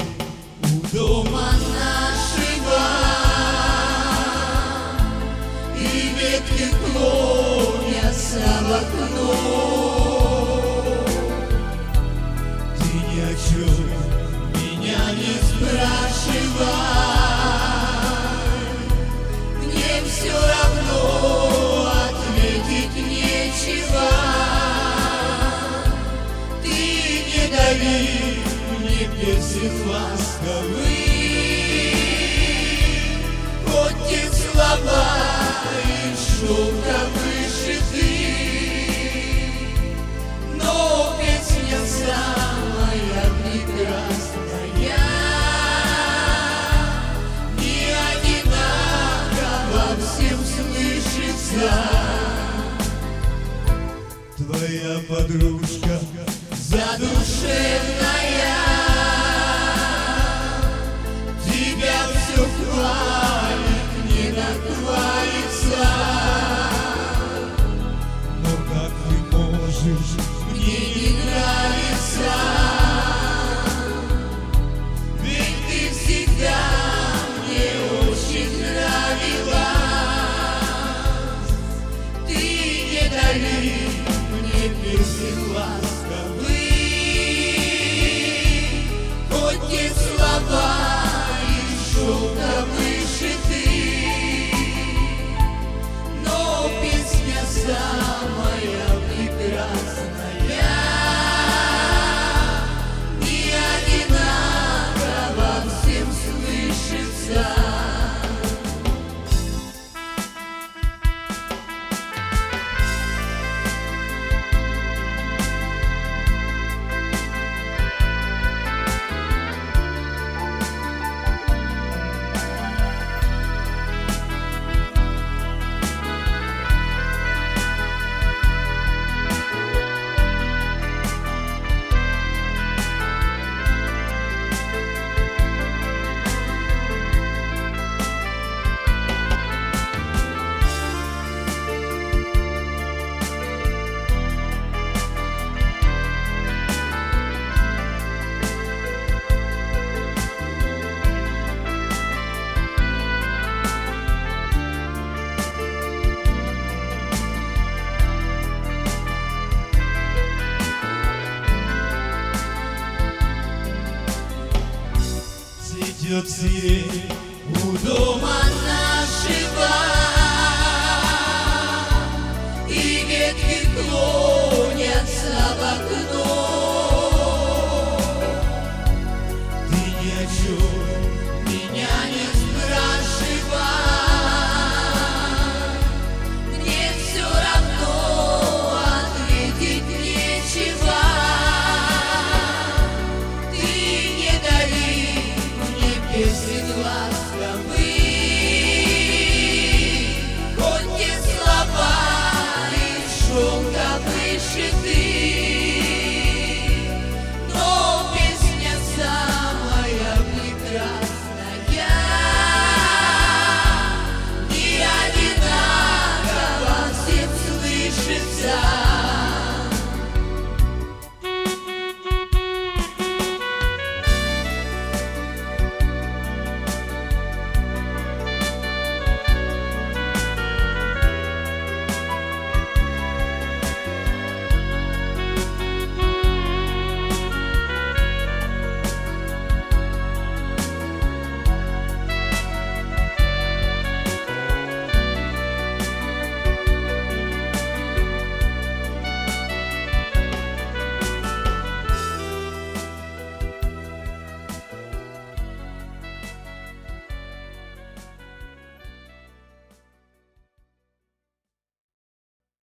у дома нашего, и ветки клонятся в окно. Ты ни о чем меня не спрашивай, мне все равно ответить нечего. Ты не дари мне песен ласковых, хоть те слова из шелка вышиты, но песня самая прекрасная, не одинаково всем слышится. Твоя подружка задушевная тебя все хвалит, не нахвалится. Но как ты можешь мне не нравиться? Ведь ты всегда мне очень нравилась. Ты не дари мне песен ласковых, хоть те слова из шелка вышиты, но песня самая прекрасная, не одинаково всем слышится. Цветет сирень у дома нашего, и ветки клонятся в окно. Ты ни о чем меня не спрашивай, мне все равно ответить нечего. Ты не дари песен ласковых,